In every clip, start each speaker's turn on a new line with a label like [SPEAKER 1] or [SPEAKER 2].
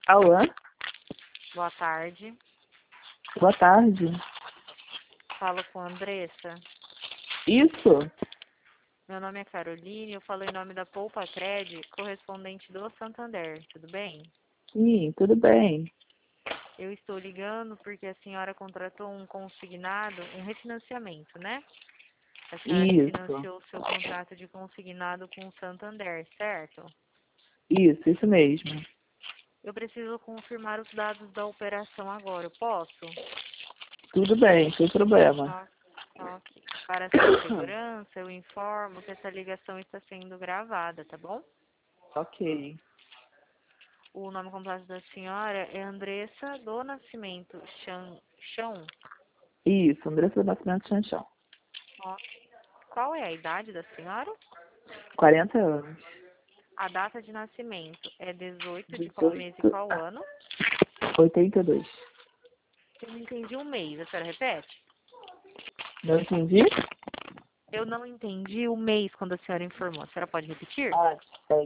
[SPEAKER 1] Alô?
[SPEAKER 2] Boa tarde.
[SPEAKER 1] Boa tarde.
[SPEAKER 2] Falo com a Andressa.
[SPEAKER 1] Isso?
[SPEAKER 2] Meu nome é Caroline, eu falo em nome da Poupa Cred, correspondente do Santander. Tudo bem?
[SPEAKER 1] Sim, tudo bem.
[SPEAKER 2] Eu estou ligando porque a senhora contratou um consignado, um refinanciamento, né? A senhora
[SPEAKER 1] Isso.
[SPEAKER 2] refinanciou o seu contrato de consignado com o Santander, certo?
[SPEAKER 1] Isso mesmo.
[SPEAKER 2] Eu preciso confirmar os dados da operação agora, eu posso?
[SPEAKER 1] Tudo bem, sem problema.
[SPEAKER 2] Ok. Para sua segurança, eu informo que essa ligação está sendo gravada, tá bom?
[SPEAKER 1] Ok.
[SPEAKER 2] O nome completo da senhora é Andressa do Nascimento Chão.
[SPEAKER 1] Isso, Andressa do Nascimento Chanchão.
[SPEAKER 2] Ok. Qual é a idade da senhora?
[SPEAKER 1] 40 anos.
[SPEAKER 2] A data de nascimento é 18 de qual mês e
[SPEAKER 1] 18,
[SPEAKER 2] qual ano?
[SPEAKER 1] 82.
[SPEAKER 2] Eu não entendi o mês, a senhora repete?
[SPEAKER 1] Não entendi?
[SPEAKER 2] Eu não entendi o mês quando a senhora informou. A senhora pode repetir?
[SPEAKER 1] Ah, é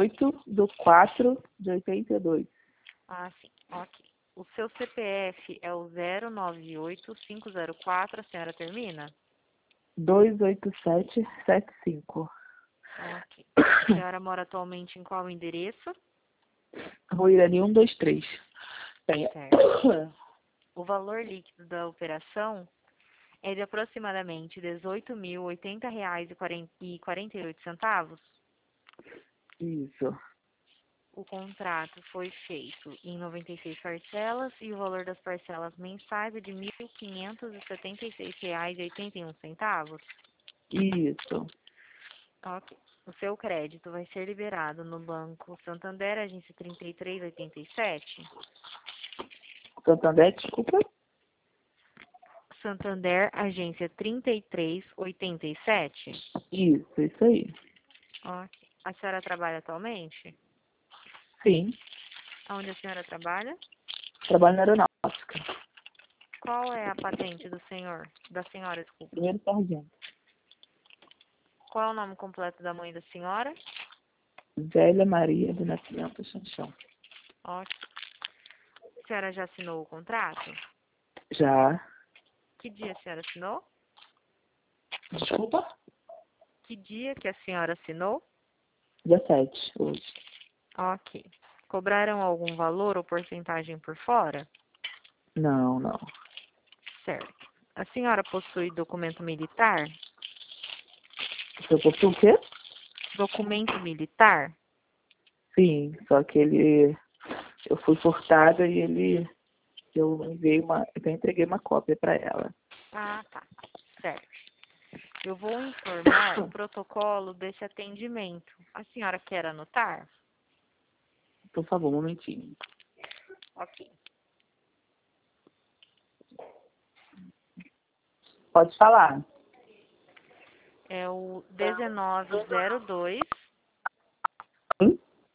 [SPEAKER 1] 18/4/82.
[SPEAKER 2] Ah, sim. Ok. O seu CPF é o 098504, a senhora termina?
[SPEAKER 1] 28775.
[SPEAKER 2] Ok. A senhora mora atualmente em qual endereço?
[SPEAKER 1] Rua Irani 123. Tem.
[SPEAKER 2] Certo. O valor líquido da operação é de aproximadamente R$ 18.080,48.
[SPEAKER 1] Isso.
[SPEAKER 2] O contrato foi feito em 96 parcelas e o valor das parcelas mensais é de R$ 1.576,81.
[SPEAKER 1] Isso.
[SPEAKER 2] Ok. O seu crédito vai ser liberado no Banco Santander, agência 3387.
[SPEAKER 1] Santander, desculpa.
[SPEAKER 2] Santander, agência 3387.
[SPEAKER 1] Isso aí.
[SPEAKER 2] Ok. A senhora trabalha atualmente?
[SPEAKER 1] Sim.
[SPEAKER 2] Onde a senhora trabalha?
[SPEAKER 1] Trabalho na aeronáutica.
[SPEAKER 2] Qual é a patente do senhor? Da senhora, desculpa.
[SPEAKER 1] Primeiro sargento.
[SPEAKER 2] Qual é o nome completo da mãe da senhora?
[SPEAKER 1] Zélia Maria do Nascimento Chanchão.
[SPEAKER 2] Ok. A senhora já assinou o contrato?
[SPEAKER 1] Já.
[SPEAKER 2] Que dia a senhora assinou?
[SPEAKER 1] Desculpa?
[SPEAKER 2] Que dia que a senhora assinou?
[SPEAKER 1] 17, hoje.
[SPEAKER 2] Ok. Cobraram algum valor ou porcentagem por fora?
[SPEAKER 1] Não.
[SPEAKER 2] Certo. A senhora possui documento militar?
[SPEAKER 1] Você postou o quê?
[SPEAKER 2] Documento militar?
[SPEAKER 1] Sim, só que eu fui furtada e eu entreguei uma cópia para ela.
[SPEAKER 2] Ah, tá. Certo. Eu vou informar o protocolo desse atendimento. A senhora quer anotar?
[SPEAKER 1] Por favor, um momentinho.
[SPEAKER 2] Ok.
[SPEAKER 1] Pode falar.
[SPEAKER 2] É o 1902
[SPEAKER 1] Sim?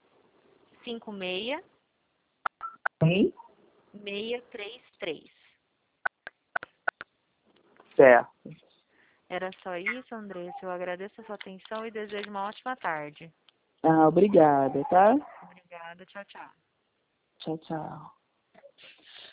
[SPEAKER 2] 56
[SPEAKER 1] Sim?
[SPEAKER 2] 633.
[SPEAKER 1] Certo.
[SPEAKER 2] Era só isso, Andressa. Eu agradeço a sua atenção e desejo uma ótima tarde.
[SPEAKER 1] Ah, obrigada, tá?
[SPEAKER 2] Obrigada. Tchau, tchau.
[SPEAKER 1] Tchau, tchau.